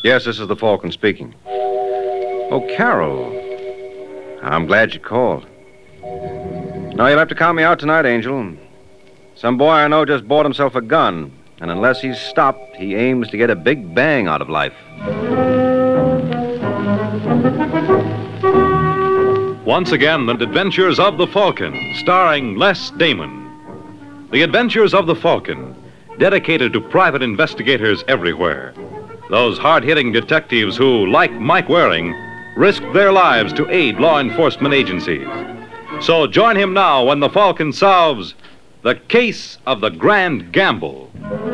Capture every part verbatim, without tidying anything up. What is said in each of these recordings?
Yes, this is the Falcon speaking. Oh, Carol. I'm glad you called. No, you'll have to count me out tonight, Angel. Some boy I know just bought himself a gun, and unless he's stopped, he aims to get a big bang out of life. Once again, The Adventures of the Falcon, starring Les Damon. The Adventures of the Falcon, dedicated to private investigators everywhere. Those hard-hitting detectives who, like Mike Waring, risked their lives to aid law enforcement agencies. So join him now when the Falcon solves the case of the Grand Gamble.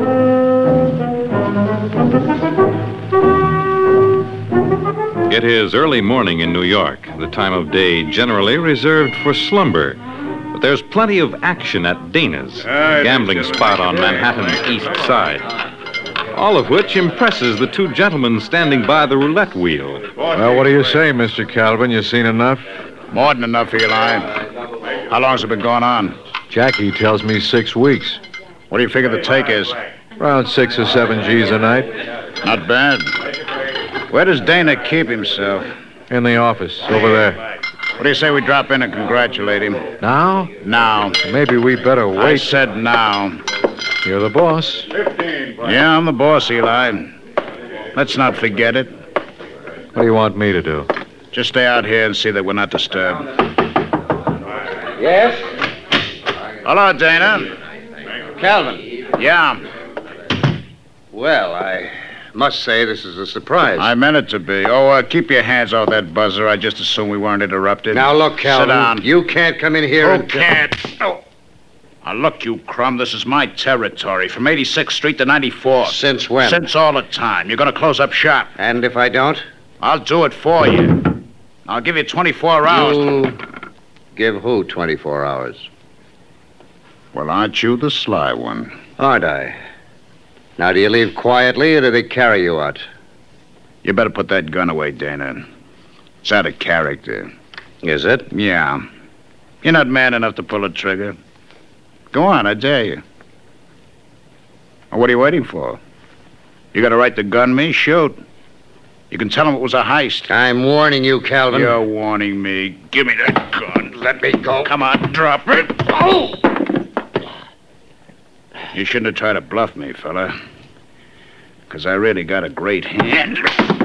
It is early morning in New York, the time of day generally reserved for slumber. But there's plenty of action at Dana's, a gambling spot on Manhattan's east side. All of which impresses the two gentlemen standing by the roulette wheel. Well, what do you say, Mister Calvin? You seen enough? More than enough, Eli. How long's it been going on? Jackie tells me six weeks. What do you figure the take is? Around six or seven G's a night. Not bad. Where does Dana keep himself? In the office, over there. What do you say we drop in and congratulate him? Now? Now. Maybe we better wait. I said now. You're the boss. Yeah, I'm the boss, Eli. Let's not forget it. What do you want me to do? Just stay out here and see that we're not disturbed. Yes? Hello, Dana. Calvin. Yeah. Well, I must say this is a surprise. I meant it to be. Oh, uh, keep your hands off that buzzer. I just assumed we weren't interrupted. Now, look, Calvin. Sit down. You can't come in here Who and... can't? Oh. Now, look, you crumb. This is my territory. From eighty-sixth Street to ninety-fourth. Since when? Since all the time. You're going to close up shop. And if I don't? I'll do it for you. I'll give you twenty-four hours. You give who twenty-four hours? Well, aren't you the sly one? Aren't I? Now, do you leave quietly or do they carry you out? You better put that gun away, Dana. It's out of character. Is it? Yeah. You're not man enough to pull a trigger. Go on, I dare you. Well, what are you waiting for? You got a right to gun me? Shoot. You can tell them it was a heist. I'm warning you, Calvin. You're warning me. Give me that gun. Let me go. Come on, drop it. Oh! You shouldn't have tried to bluff me, fella. Because I really got a great hand.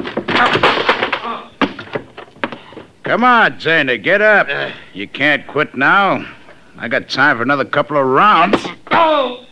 Come on, Dana, get up. You can't quit now. I got time for another couple of rounds. Oh!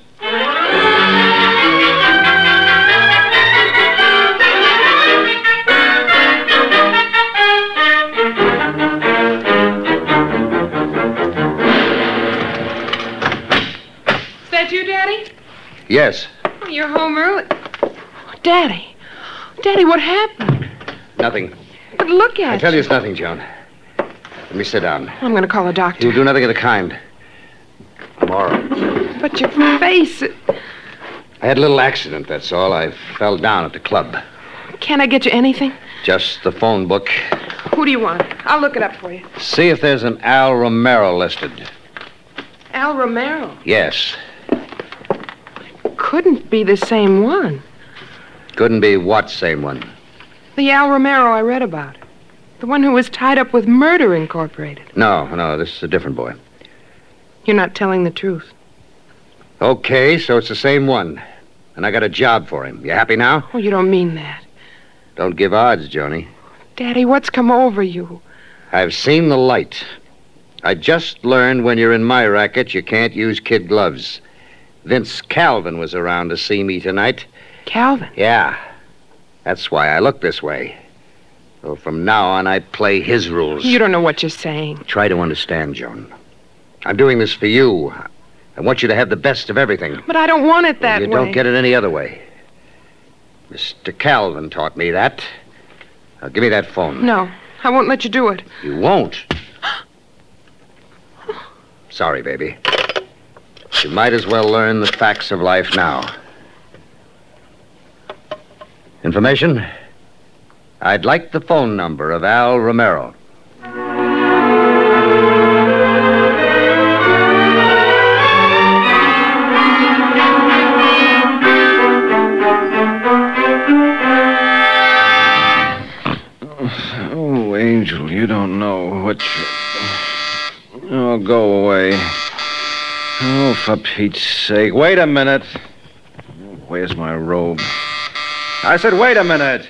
Is that you, Daddy? Yes. Oh, you're home early. Daddy. Daddy, what happened? Nothing. But look at I tell you it's nothing, Joan. Let me sit down. I'm going to call a doctor. You'll do nothing of the kind. Tomorrow. But your face... It... I had a little accident, that's all. I fell down at the club. Can't I get you anything? Just the phone book. Who do you want? I'll look it up for you. See if there's an Al Romero listed. Al Romero? Yes. Couldn't be the same one. Couldn't be what same one? The Al Romero I read about. The one who was tied up with Murder Incorporated. No, no, this is a different boy. You're not telling the truth. Okay, so it's the same one. And I got a job for him. You happy now? Oh, you don't mean that. Don't give odds, Joni. Daddy, what's come over you? I've seen the light. I just learned when you're in my racket, you can't use kid gloves. Vince Calvin was around to see me tonight. Calvin? Yeah. That's why I look this way. So from now on, I play his rules. You don't know what you're saying. Try to understand, Joan. I'm doing this for you. I want you to have the best of everything. But I don't want it that well, you way. You don't get it any other way. Mister Calvin taught me that. Now, give me that phone. No, I won't let you do it. You won't? Sorry, baby. You might as well learn the facts of life now. Information? I'd like the phone number of Al Romero. which... Oh, go away. Oh, for Pete's sake. Wait a minute. Where's my robe? I said, wait a minute.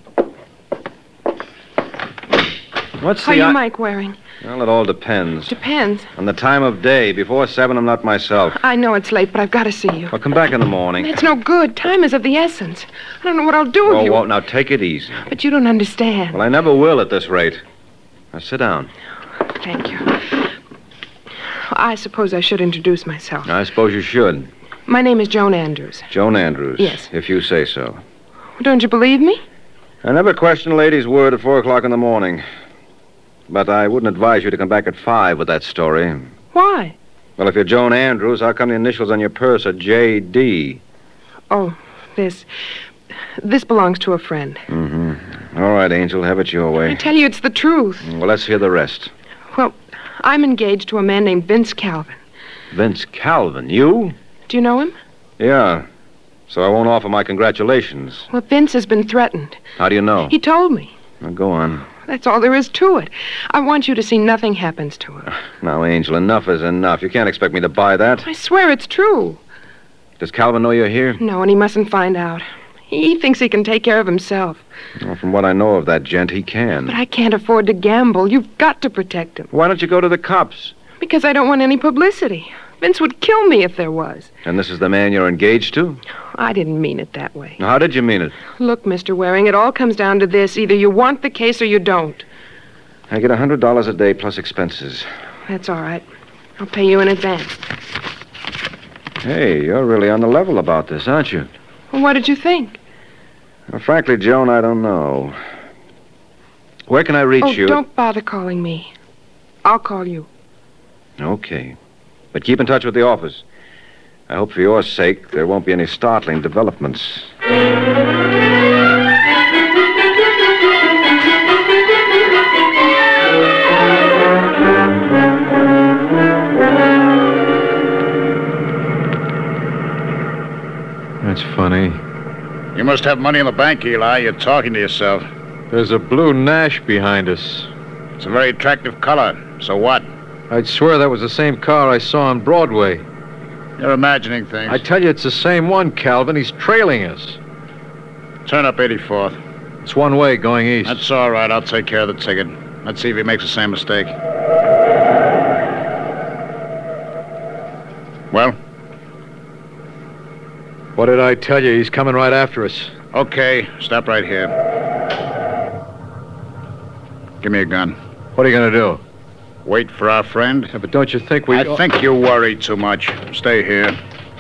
What's How the... you I- Mike wearing? Well, it all depends. Depends. On the time of day. Before seven, I'm not myself. I know it's late, but I've got to see you. Well, come back in the morning. It's no good. Time is of the essence. I don't know what I'll do Oh, if you... well, now take it easy. But you don't understand. Well, I never will at this rate. Now, sit down. Thank you. I suppose I should introduce myself. I suppose you should. My name is Joan Andrews. Joan Andrews. Yes. If you say so. Don't you believe me? I never question a lady's word at four o'clock in the morning. But I wouldn't advise you to come back at five with that story. Why? Well, if you're Joan Andrews, how come the initials on your purse are J D? Oh, this... This belongs to a friend. Mm-hmm. All right, Angel, have it your I way. tell you, it's the truth. Well, let's hear the rest. Well, I'm engaged to a man named Vince Calvin. Vince Calvin, you? Do you know him? Yeah. So I won't offer my congratulations. Well, Vince has been threatened. How do you know? He told me. Now, go on. That's all there is to it. I want you to see nothing happens to him. Now, Angel, enough is enough. You can't expect me to buy that. I swear it's true. Does Calvin know you're here? No, and he mustn't find out. He thinks he can take care of himself. Well, from what I know of that gent, he can. But I can't afford to gamble. You've got to protect him. Why don't you go to the cops? Because I don't want any publicity. Vince would kill me if there was. And this is the man you're engaged to? I didn't mean it that way. Now, how did you mean it? Look, Mister Waring, it all comes down to this. Either you want the case or you don't. I get a hundred dollars a day plus expenses. That's all right. I'll pay you in advance. Hey, you're really on the level about this, aren't you? Well, what did you think? Well, frankly, Joan, I don't know. Where can I reach Oh, you? don't bother calling me. I'll call you. Okay. But keep in touch with the office. I hope for your sake there won't be any startling developments. That's funny. You must have money in the bank, Eli. You're talking to yourself. There's a blue Nash behind us. It's a very attractive color. So what? I'd swear that was the same car I saw on Broadway. You're imagining things. I tell you, it's the same one, Calvin. He's trailing us. Turn up eighty-fourth. It's one way going east. That's all right. I'll take care of the ticket. Let's see if he makes the same mistake. Well? What did I tell you? He's coming right after us. Okay, stop right here. Give me a gun. What are you going to do? Wait for our friend. Yeah, but don't you think we... I think you worry too much. Stay here.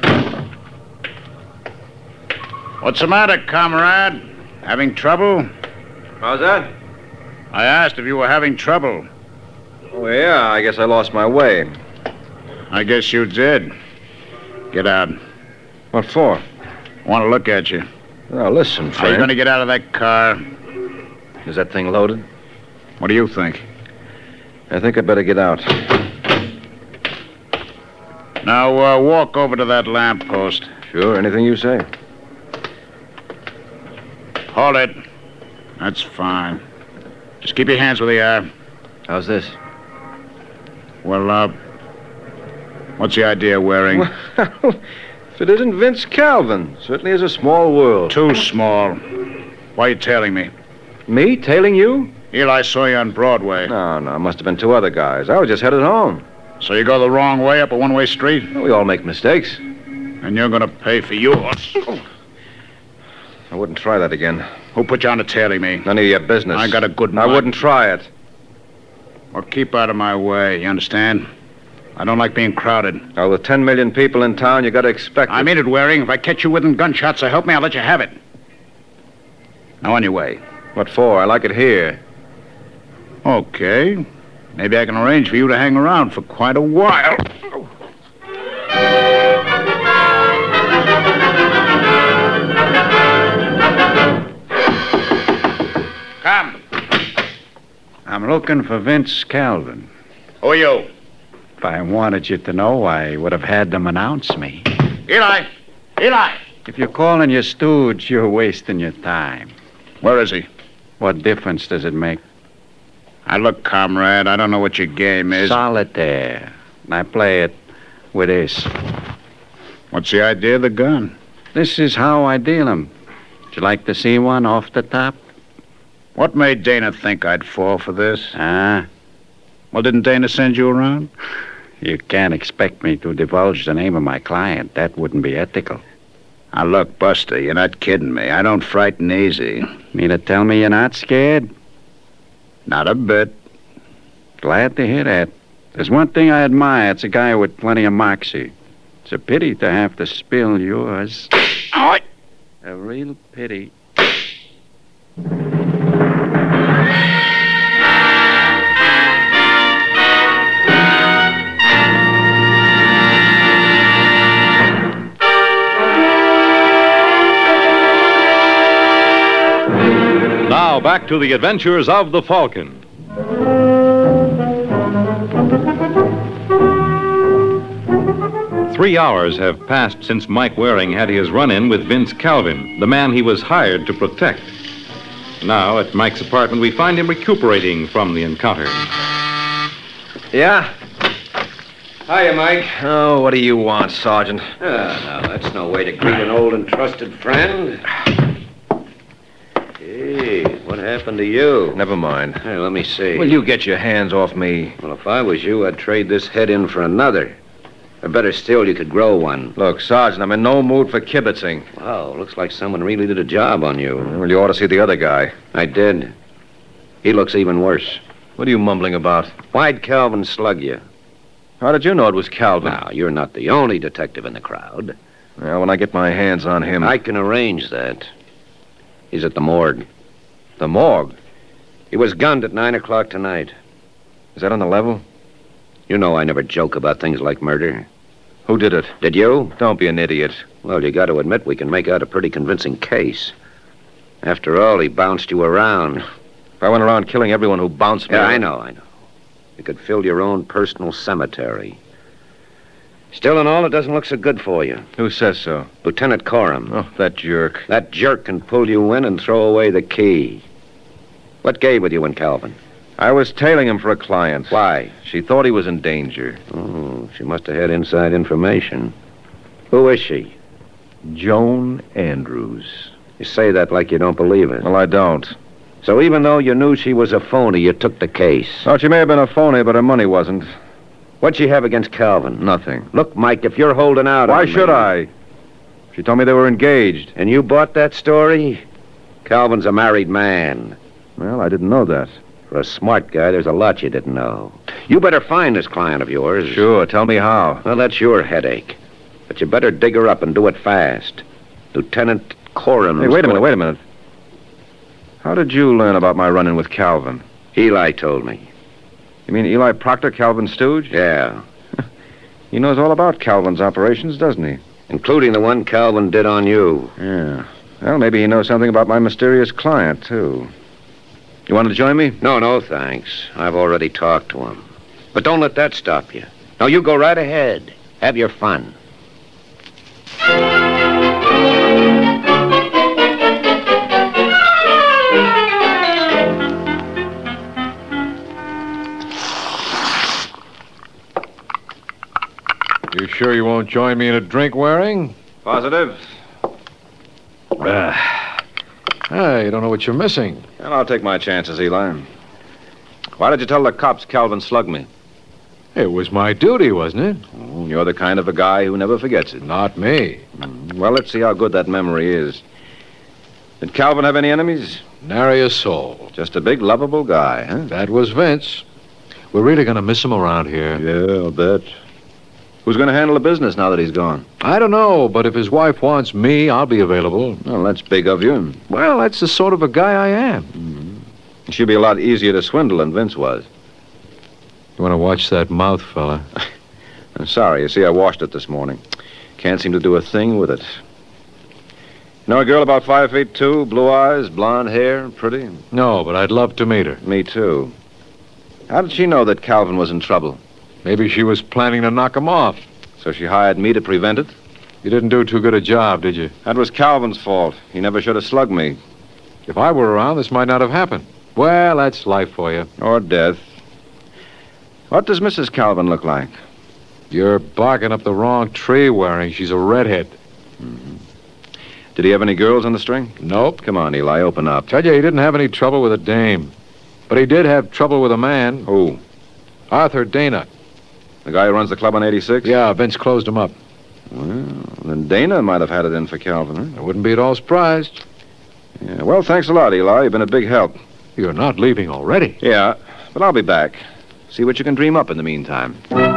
What's the matter, comrade? Having trouble? How's that? I asked if you were having trouble. Oh, yeah, I guess I lost my way. I guess you did. Get out. What for? I want to look at you. Now, listen, Are you friend. going to get out of that car? Is that thing loaded? What do you think? I think I'd better get out. Now, uh, walk over to that lamppost. Sure, anything you say. Hold it. That's fine. Just keep your hands where they are. How's this? Well, uh, what's the idea of wearing? Well, if it isn't Vince Calvin, certainly is a small world. Too small. Why are you tailing me? Me tailing you? Eli saw you on Broadway. No, no, it must have been two other guys. I was just headed home. So you go the wrong way up a one-way street? Well, we all make mistakes. And you're going to pay for yours. I wouldn't try that again. Who put you on to tailing me? None of your business. I got a good I mind. wouldn't try it. Well, keep out of my way, you understand? I don't like being crowded. Now, with ten million people in town, you got to expect I it. mean it, Waring. If I catch you within gunshot, so help me, I'll let you have it. Now, on your way. What for? I like it here. Okay. Maybe I can arrange for you to hang around for quite a while. Come. I'm looking for Vince Calvin. Who are you? If I wanted you to know, I would have had them announce me. Eli! Eli! If you're calling your stooge, you're wasting your time. Where is he? What difference does it make? Now, look, comrade, I don't know what your game is. Solitaire. And I play it with this. What's the idea of the gun? This is how I deal 'em. Would you like to see one off the top? What made Dana think I'd fall for this? Ah, Well, didn't Dana send you around? you can't expect me to divulge the name of my client. That wouldn't be ethical. Now, look, Buster, you're not kidding me. I don't frighten easy. Mean to tell me you're not scared? Not a bit. Glad to hear that. There's one thing I admire. It's a guy with plenty of moxie. It's a pity to have to spill yours. Oh, A real pity. Now back to the adventures of the Falcon. Three hours have passed since Mike Waring had his run-in with Vince Calvin, the man he was hired to protect. Now, at Mike's apartment, we find him recuperating from the encounter. Yeah? Hiya, Mike. Oh, what do you want, Sergeant? Ah, now, that's no way to greet an old and trusted friend. Hey, what happened to you? Never mind. Hey, let me see. Will you get your hands off me? Well, if I was you, I'd trade this head in for another. Or better still, you could grow one. Look, Sergeant, I'm in no mood for kibitzing. Wow, looks like someone really did a job on you. Well, you ought to see the other guy. I did. He looks even worse. What are you mumbling about? Why'd Calvin slug you? How did you know it was Calvin? Now, you're not the only detective in the crowd. Well, when I get my hands on him... I can arrange that. He's at the morgue. The morgue? He was gunned at nine o'clock tonight. Is that on the level? You know I never joke about things like murder. Who did it? Did you? Don't be an idiot. Well, you got to admit we can make out a pretty convincing case. After all, he bounced you around. If I went around killing everyone who bounced me... Yeah, I know, I know. You could fill your own personal cemetery. Still in all, it doesn't look so good for you. Who says so? Lieutenant Coram. Oh, that jerk. That jerk can pull you in and throw away the key. What gave with you and Calvin? I was tailing him for a client. Why? She thought he was in danger. Oh, she must have had inside information. Who is she? Joan Andrews. You say that like you don't believe it. Well, I don't. So even though you knew she was a phony, you took the case. Oh, she may have been a phony, but her money wasn't. What'd she have against Calvin? Nothing. Look, Mike, if you're holding out Why on should me- I? She told me they were engaged. And you bought that story? Calvin's a married man. Well, I didn't know that. For a smart guy, there's a lot you didn't know. You better find this client of yours. Sure, tell me how. Well, that's your headache. But you better dig her up and do it fast. Lieutenant Coram. Hey, wait a minute, wait a minute. How did you learn about my run-in with Calvin? Eli told me. You mean Eli Proctor, Calvin's stooge? Yeah. He knows all about Calvin's operations, doesn't he? Including the one Calvin did on you. Yeah. Well, maybe he knows something about my mysterious client, too. You want to join me? No, no, thanks. I've already talked to him. But don't let that stop you. No, you go right ahead. Have your fun. You sure you won't join me in a drink, Waring? Positive. Ah, you don't know what you're missing. And I'll take my chances, Eli. Why did you tell the cops Calvin slugged me? It was my duty, wasn't it? Oh, you're the kind of a guy who never forgets it. Not me. Well, let's see how good that memory is. Did Calvin have any enemies? Nary a soul. Just a big, lovable guy, huh? That was Vince. We're really going to miss him around here. Yeah, I'll bet. Who's going to handle the business now that he's gone? I don't know, but if his wife wants me, I'll be available. Well, that's big of you. Well, that's the sort of a guy I am. It should be a lot easier to swindle than Vince was. You want to watch that mouth, fella? I'm sorry. You see, I washed it this morning. Can't seem to do a thing with it. You know a girl about five feet two, blue eyes, blonde hair, pretty? No, but I'd love to meet her. Me too. How did she know that Calvin was in trouble? Maybe she was planning to knock him off. So she hired me to prevent it? You didn't do too good a job, did you? That was Calvin's fault. He never should have slugged me. If I were around, this might not have happened. Well, that's life for you. Or death. What does Missus Calvin look like? You're barking up the wrong tree, Waring. She's a redhead. Mm-hmm. Did he have any girls on the string? Nope. Come on, Eli, open up. Tell you, he didn't have any trouble with a dame. But he did have trouble with a man. Who? Arthur Dana. The guy who runs the club on eighty-six? Yeah, Vince closed him up. Well, then Dana might have had it in for Calvin, huh? I wouldn't be at all surprised. Yeah, well, thanks a lot, Eli. You've been a big help. You're not leaving already. Yeah, but I'll be back. See what you can dream up in the meantime.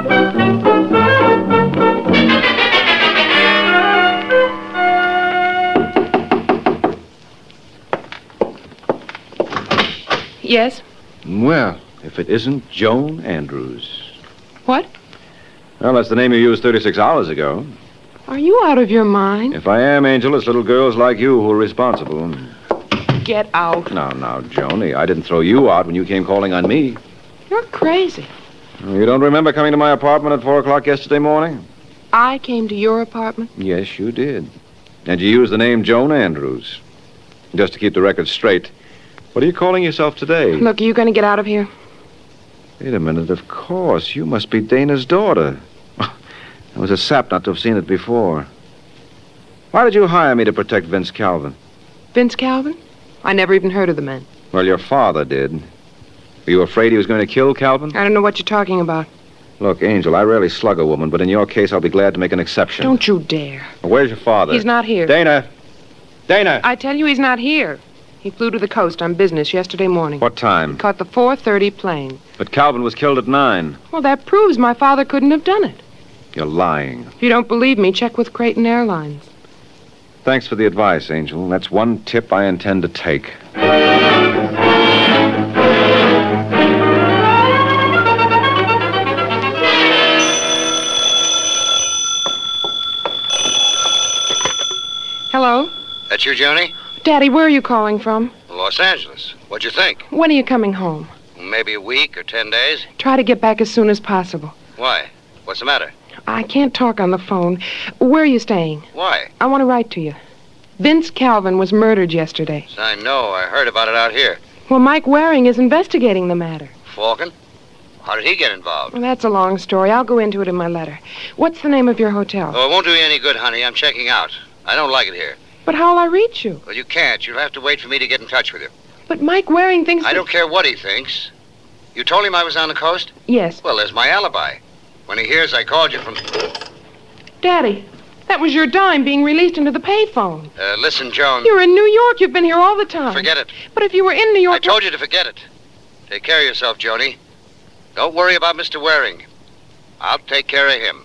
Yes? Well, if it isn't Joan Andrews. What? Well, that's the name you used thirty-six hours ago. Are you out of your mind? If I am, Angel, it's little girls like you who are responsible. Get out. Now, now, Joni, I didn't throw you out when you came calling on me. You're crazy. You don't remember coming to my apartment at four o'clock yesterday morning? I came to your apartment? Yes, you did. And you used the name Joan Andrews. Just to keep the record straight, what are you calling yourself today? Look, are you going to get out of here? Wait a minute, of course. You must be Dana's daughter. I was a sap not to have seen it before. Why did you hire me to protect Vince Calvin? Vince Calvin? I never even heard of the man. Well, your father did. Were you afraid he was going to kill Calvin? I don't know what you're talking about. Look, Angel, I rarely slug a woman, but in your case, I'll be glad to make an exception. Don't you dare. Where's your father? He's not here. Dana! Dana! I tell you, he's not here. He flew to the coast on business yesterday morning. What time? Caught the four thirty plane. But Calvin was killed at nine. Well, that proves my father couldn't have done it. You're lying. If you don't believe me, check with Creighton Airlines. Thanks for the advice, Angel. That's one tip I intend to take. Hello? That's you, Joni? Daddy, where are you calling from? Los Angeles. What'd you think? When are you coming home? Maybe a week or ten days? Try to get back as soon as possible. Why? What's the matter? I can't talk on the phone. Where are you staying? Why? I want to write to you. Vince Calvin was murdered yesterday. I know. I heard about it out here. Well, Mike Waring is investigating the matter. Falcon? How did he get involved? Well, that's a long story. I'll go into it in my letter. What's the name of your hotel? Oh, it won't do you any good, honey. I'm checking out. I don't like it here. But how'll I reach you? Well, you can't. You'll have to wait for me to get in touch with you. But Mike Waring thinks I that... don't care what he thinks. You told him I was on the coast? Yes. Well, there's my alibi. When he hears I called you from... Daddy, that was your dime being released into the payphone. Uh, listen, Joan. You're in New York. You've been here all the time. Forget it. But if you were in New York... I told you to forget it. Take care of yourself, Joni. Don't worry about Mister Waring. I'll take care of him.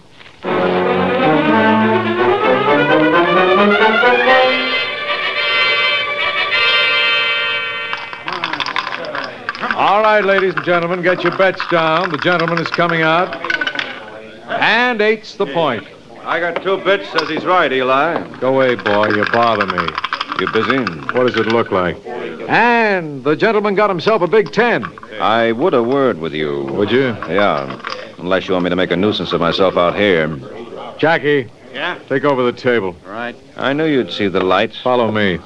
All right, ladies and gentlemen, get your bets down. The gentleman is coming out. And eight's the point. I got two bits, says he's right, Eli. Go away, boy. You bother me. You busy? What does it look like? And the gentleman got himself a big ten. I would a word with you. Would you? Yeah. Unless you want me to make a nuisance of myself out here. Jackie. Yeah? Take over the table. Right. I knew you'd see the light. Follow me.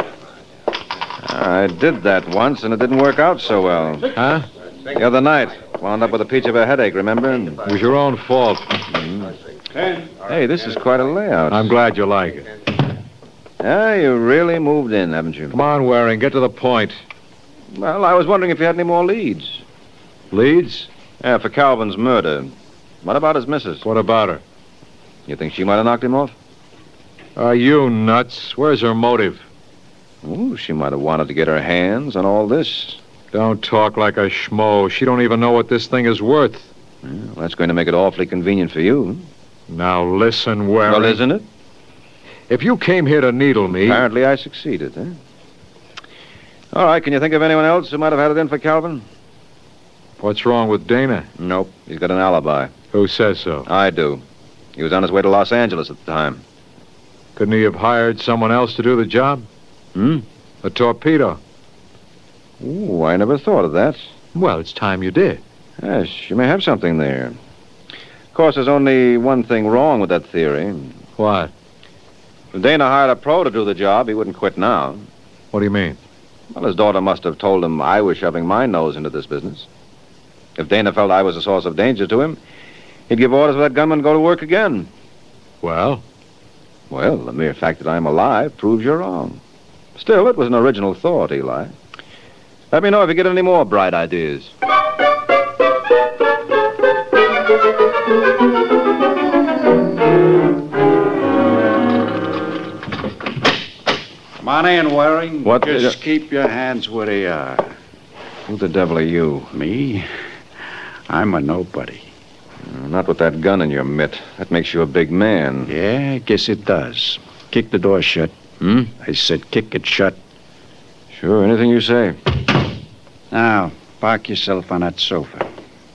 I did that once, and it didn't work out so well. Huh? The other night, wound up with a peach of a headache, remember? It was your own fault. Hey, this is quite a layout. I'm glad you like it. Yeah, you really moved in, haven't you? Come on, Waring, get to the point. Well, I was wondering if you had any more leads. Leads? Yeah, for Calvin's murder. What about his missus? What about her? You think she might have knocked him off? Are you nuts? Where's her motive? Ooh, she might have wanted to get her hands on all this. Don't talk like a schmo. She don't even know what this thing is worth. Well, that's going to make it awfully convenient for you. Now listen, Waring. Well, isn't it? If you came here to needle me... Apparently I succeeded, eh? All right, can you think of anyone else who might have had it in for Calvin? What's wrong with Dana? Nope, he's got an alibi. Who says so? I do. He was on his way to Los Angeles at the time. Couldn't he have hired someone else to do the job? Hmm? A torpedo. Ooh, I never thought of that. Well, it's time you did. Yes, you may have something there. Of course, there's only one thing wrong with that theory. What? If Dana hired a pro to do the job, he wouldn't quit now. What do you mean? Well, his daughter must have told him I was shoving my nose into this business. If Dana felt I was a source of danger to him, he'd give orders for that gunman to go to work again. Well? Well, the mere fact that I'm alive proves you're wrong. Still, it was an original thought, Eli. Let me know if you get any more bright ideas. Come on in, Waring. What Just the- keep your hands where they are. Who the devil are you? Me? I'm a nobody. Not with that gun in your mitt. That makes you a big man. Yeah, I guess it does. Kick the door shut. Hmm? I said kick it shut. Sure, anything you say. Now, park yourself on that sofa.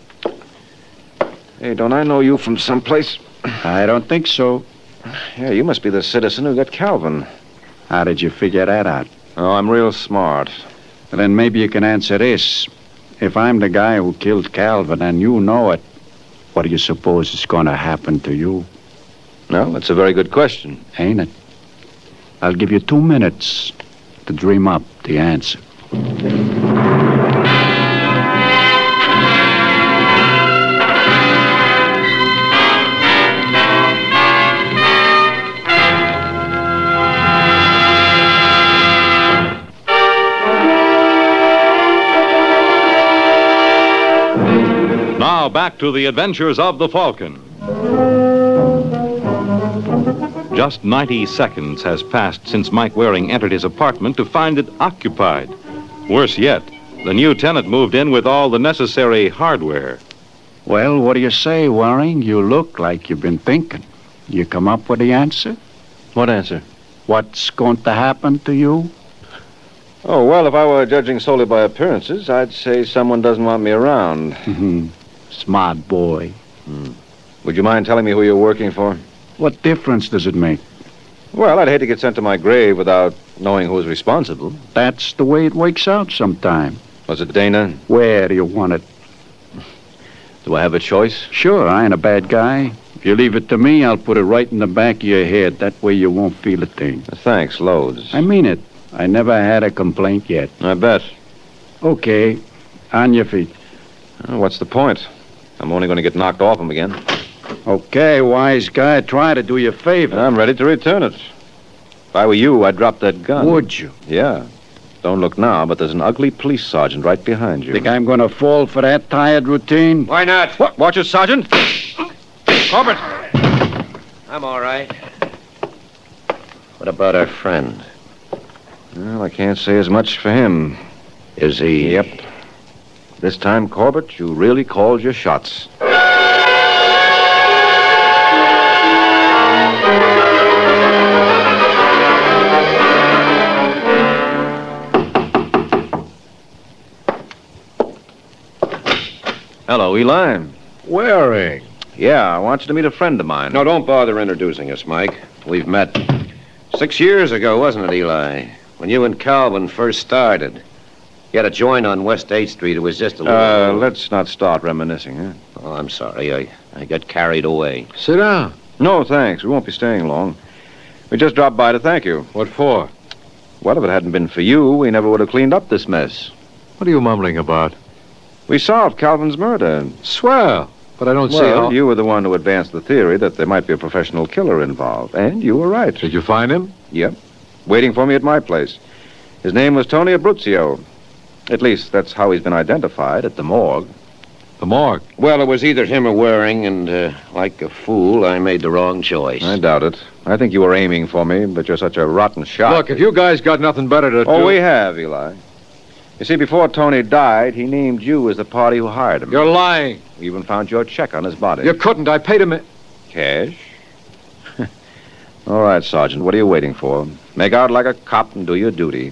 Hey, don't I know you from someplace? I don't think so. Yeah, you must be the citizen who got Calvin. How did you figure that out? Oh, I'm real smart. Well, then maybe you can answer this. If I'm the guy who killed Calvin and you know it, what do you suppose is going to happen to you? No, that's a very good question. Ain't it? I'll give you two minutes to dream up the answer. Now back to the adventures of the Falcon. Just ninety seconds has passed since Mike Waring entered his apartment to find it occupied. Worse yet, the new tenant moved in with all the necessary hardware. Well, what do you say, Waring? You look like you've been thinking. You come up with the answer? What answer? What's going to happen to you? Oh, well, if I were judging solely by appearances, I'd say someone doesn't want me around. Smart boy. Would you mind telling me who you're working for? What difference does it make? Well, I'd hate to get sent to my grave without knowing who was responsible. That's the way it works out sometime. Was it Dana? Where do you want it? Do I have a choice? Sure, I ain't a bad guy. If you leave it to me, I'll put it right in the back of your head. That way you won't feel a thing. Thanks, loads. I mean it. I never had a complaint yet. I bet. Okay, on your feet. Oh, what's the point? I'm only going to get knocked off him again. Okay, wise guy, try to do you a favor. I'm ready to return it. If I were you, I'd drop that gun. Would you? Yeah. Don't look now, but there's an ugly police sergeant right behind you. Think I'm going to fall for that tired routine? Why not? What? Watch it, Sergeant. Corbett. I'm all right. What about our friend? Well, I can't say as much for him. Is he... Yep. This time, Corbett, you really called your shots. Hello, Eli. Waring. Yeah, I want you to meet a friend of mine. No, don't bother introducing us, Mike. We've met six years ago, wasn't it, Eli? When you and Calvin first started. You had a joint on West eighth Street. It was just a little... Uh, let's not start reminiscing, huh? Oh, I'm sorry. I, I got carried away. Sit down. No, thanks. We won't be staying long. We just dropped by to thank you. What for? Well, if it hadn't been for you, we never would have cleaned up this mess. What are you mumbling about? We solved Calvin's murder. Swell. But I don't see Well, how... you were the one who advanced the theory that there might be a professional killer involved. And you were right. Did you find him? Yep. Waiting for me at my place. His name was Tony Abruzio. At least, that's how he's been identified at the morgue. The morgue. Well, it was either him or Waring, and uh, like a fool, I made the wrong choice. I doubt it. I think you were aiming for me, but you're such a rotten shot. Look, if you guys got nothing better to do... Oh, we have, Eli. You see, before Tony died, he named you as the party who hired him. You're lying. We even found your check on his body. You couldn't. I paid him... in- Cash? All right, Sergeant, what are you waiting for? Make out like a cop and do your duty.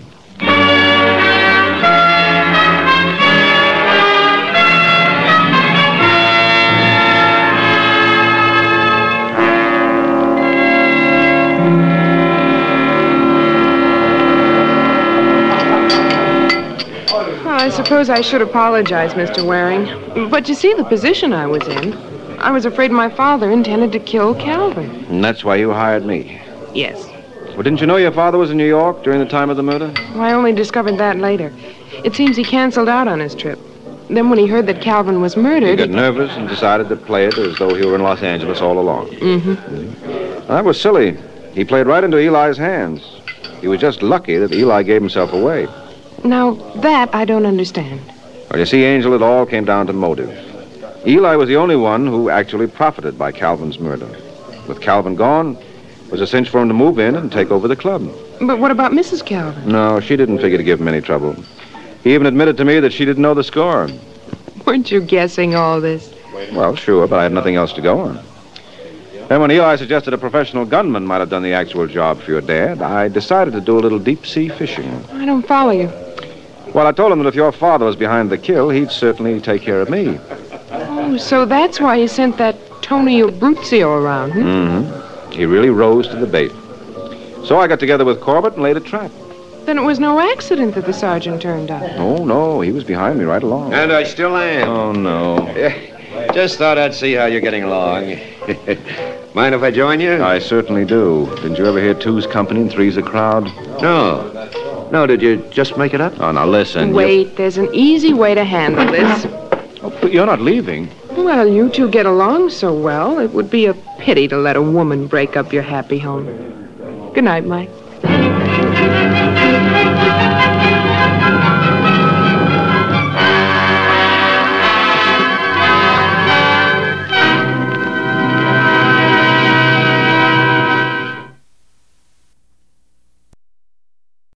I suppose I should apologize, Mister Waring. But you see the position I was in. I was afraid my father intended to kill Calvin. And that's why you hired me. Yes. Well, didn't you know your father was in New York during the time of the murder? Well, I only discovered that later. It seems he canceled out on his trip. Then when he heard that Calvin was murdered... He got nervous and decided to play it as though he were in Los Angeles all along. Mm-hmm. That was silly. He played right into Eli's hands. He was just lucky that Eli gave himself away. Now, that I don't understand. Well, you see, Angel, it all came down to motive. Eli was the only one who actually profited by Calvin's murder. With Calvin gone, it was a cinch for him to move in and take over the club. But what about Missus Calvin? No, she didn't figure to give him any trouble. He even admitted to me that she didn't know the score. Weren't you guessing all this? Well, sure, but I had nothing else to go on. Then when Eli suggested a professional gunman might have done the actual job for your dad, I decided to do a little deep-sea fishing. I don't follow you. Well, I told him that if your father was behind the kill, he'd certainly take care of me. Oh, so that's why you sent that Tony Abruzio around, hmm? Mm-hmm. He really rose to the bait. So I got together with Corbett and laid a trap. Then it was no accident that the sergeant turned up. Oh, no, he was behind me right along. And I still am. Oh, no. Yeah, just thought I'd see how you're getting along. Mind if I join you? I certainly do. Didn't you ever hear two's company and three's a crowd? No. No, did you just make it up? Oh, now listen. Wait, there's an easy way to handle this. Oh, but you're not leaving. Well, you two get along so well, it would be a pity to let a woman break up your happy home. Good night, Mike.